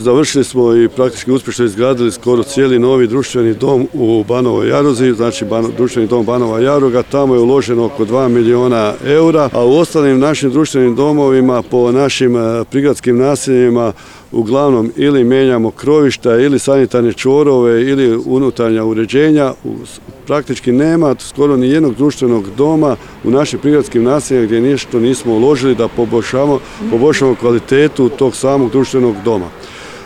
Završili smo i praktički uspješno izgradili skoro cijeli novi društveni dom u Banovoj Jaruzi, znači društveni dom Banova Jaruga. Tamo je uloženo oko 2 milijuna eura, a u ostalim našim društvenim domovima po našim prigradskim naseljima uglavnom ili mijenjamo krovišta ili sanitarne čvorove ili unutarnja uređenja. Praktički nema skoro ni jednog društvenog doma u našim prigradskim naseljima gdje nešto nismo uložili da poboljšamo kvalitetu tog samog društvenog doma.